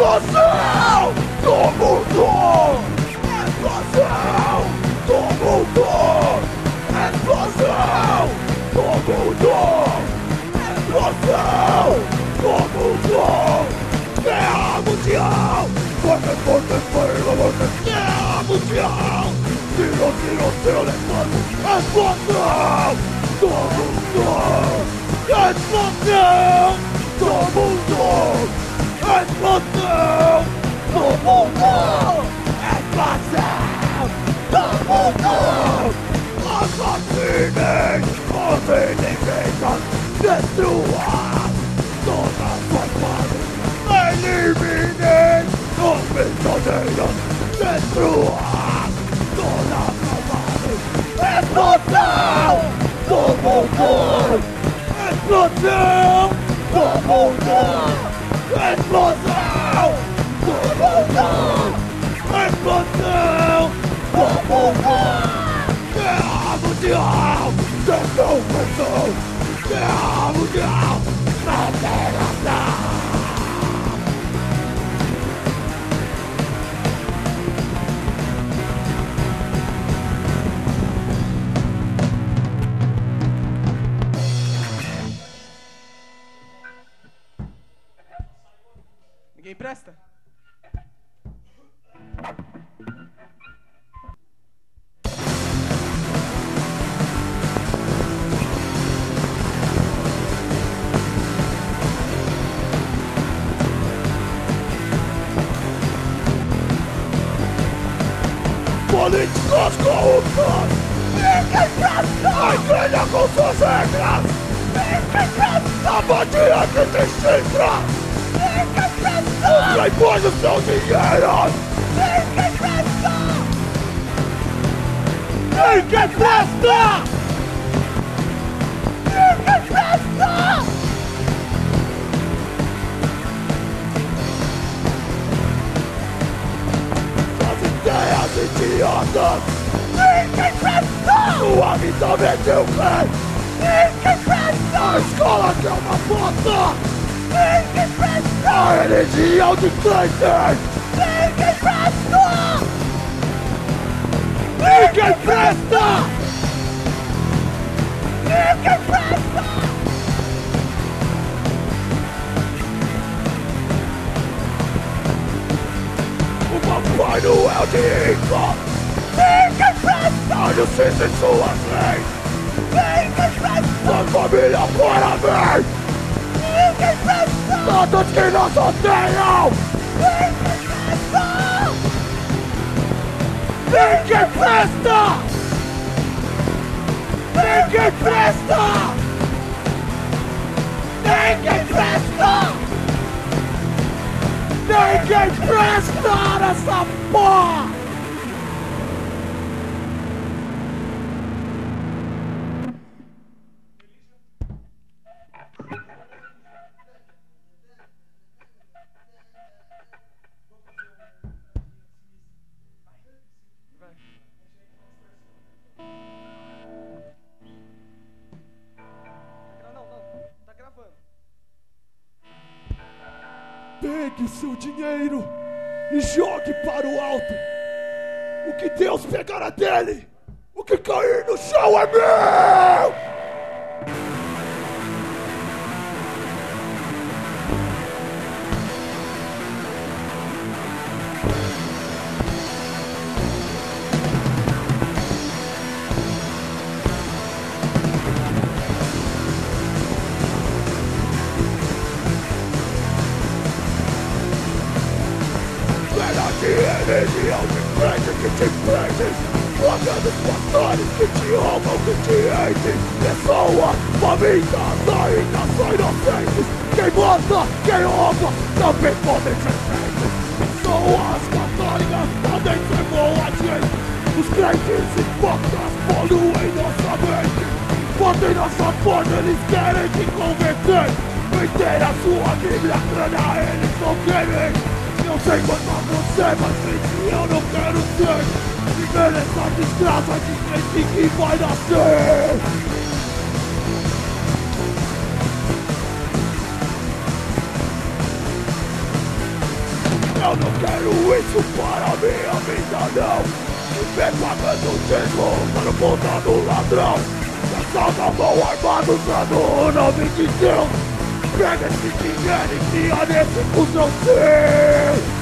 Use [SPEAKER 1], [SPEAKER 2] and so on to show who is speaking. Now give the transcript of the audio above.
[SPEAKER 1] Explosão do mundo! Explosão do mundo! Explosão do mundo! Explosão do mundo! Guerra mundial! Guerra mundial! Tiro, levando! Explosão do mundo! Explosão do mundo! Explosão do mundo! Explosão do mundo! Assassinem os inimigos! Destruam todas suas bases! Eliminem os prisioneiros! Destruam todas suas bases! Explosão do mundo! Explosão do mundo! Explosão do mundo! Explosão do mundo! Guerra mundial! Destruição! Guerra mundial! Revelação!
[SPEAKER 2] Ninguém presta?
[SPEAKER 1] Políticos corruptos! Ninguém presta! A igreja com suas regras! Ninguém presta! A vadia que te chifra! Ninguém presta! Os traidores do seu dinheiro! Ninguém presta! Ninguém presta! Ninguém presta! Suas ideias idiotas! Ninguém presta! Sua vida medíocre! Ninguém presta! A escola que é uma bosta! Ninguém presta! A religião de crentes! Ninguém presta! Ninguém presta! Ninguém presta! O Papai Noel de Ica! Ninguém presta! A justiça em suas leis! Ninguém presta! A família parabéns! Ninguém presta! Todos que nos odeiam! Ninguém presta! Ninguém presta! Ninguém presta! Ninguém presta! Ninguém presta nessa porra! Pegue seu dinheiro e jogue para o alto. O que Deus pegará dele, o que cair no chão é meu! Religião de crente que te prende, pagando suas dores que te roubam, que te entem. Pessoas, famílias, ainda são inocentes. Quem mata, quem rouba, também podem ser presos. Pessoas católicas podem ser boa gente. Os crentes hipócritas poluem nossa mente. Batem nossa porta, eles querem te convencer. Inteira sua Bíblia, crânio, eles não querem. Não sei quanto a você, mas gente, eu não quero ser. Viver essa desgraça de gente que vai nascer. Eu não quero isso para minha vida não. Viver pagando dízimo para ponta do ladrão. Assalta a mão armado usando o nome de Deus. Pega esse dinheiro e enfia nesse cuzão seu.